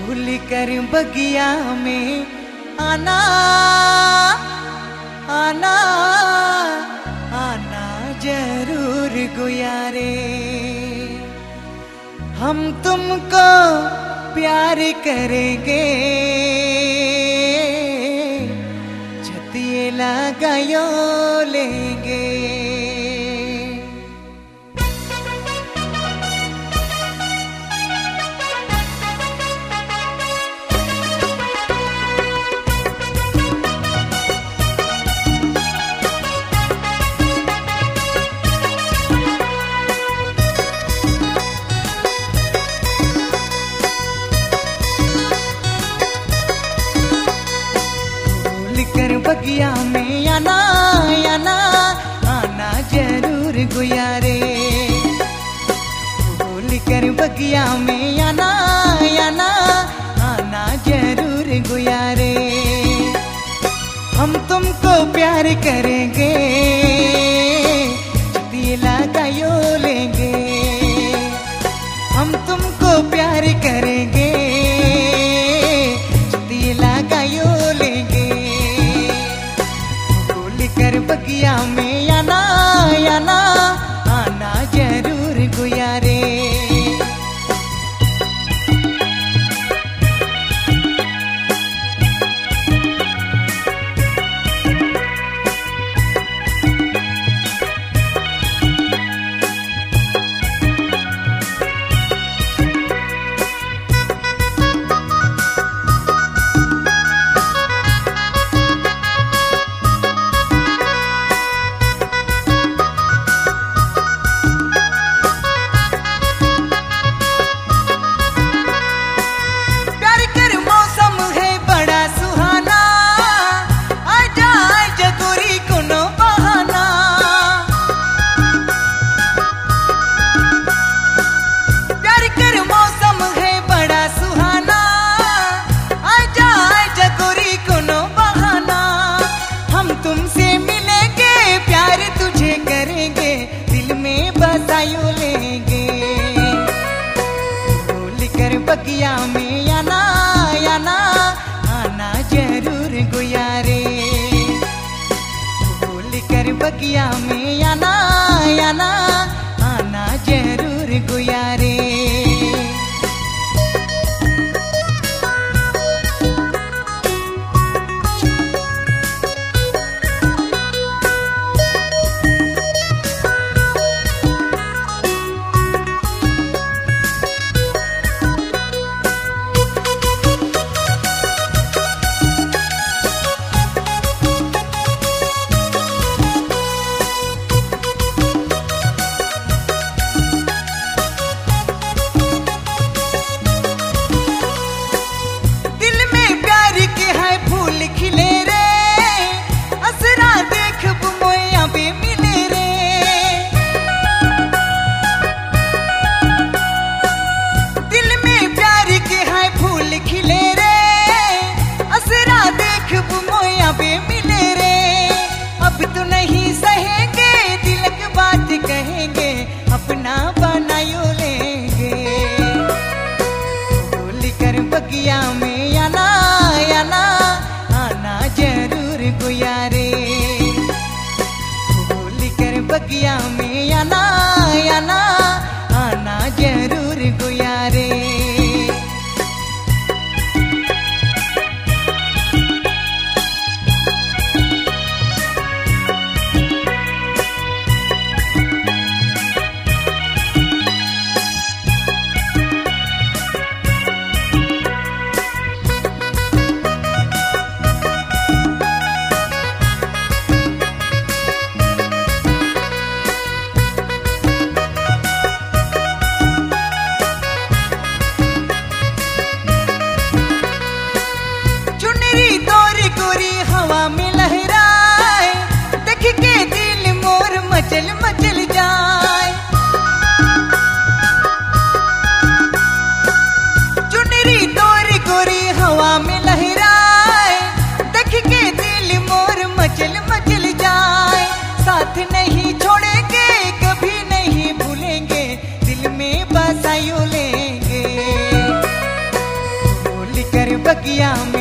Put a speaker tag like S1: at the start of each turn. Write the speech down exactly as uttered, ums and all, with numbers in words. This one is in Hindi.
S1: भूल कर बगिया में आना आना आना जरूर गुयारे। हम तुमको प्यार करेंगे, छतिए लगायो लेंगे। कर बगिया में आना आना आना जरूर गुयारे। भूल कर बगिया में आना आना आना जरूर गुयारे। हम तुमको प्यार करेंगे, छतिए लगायो लेंगे। हम तुमको प्यार करेंगे, छतिए लगायो लेंगे। कर बगिया में आना आना आना जरूर गुयारे। तुमसे मिलेंगे, प्यार तुझे करेंगे, दिल में बसायो लेंगे। भूल कर बगिया में आना आना आना जरूर गुयारे। भूल कर बगिया में आना आना आना जरूर गुयारे। अब तो नहीं सहेंगे, तिलक बात कहेंगे, अपना बनायो लेंगे। भूल कर बगिया में आना आना आना जरूर गुयारे। भूल कर बगिया में आना आना आना जरूर गुयारे। मचल मचल जाए, चुनरी तोर गोरी हवा में लहराए, देख के दिल मोर मचल मचल जाए। साथ नहीं छोड़ेंगे, कभी नहीं भूलेंगे, दिल में बसायो लेंगे। बगिया में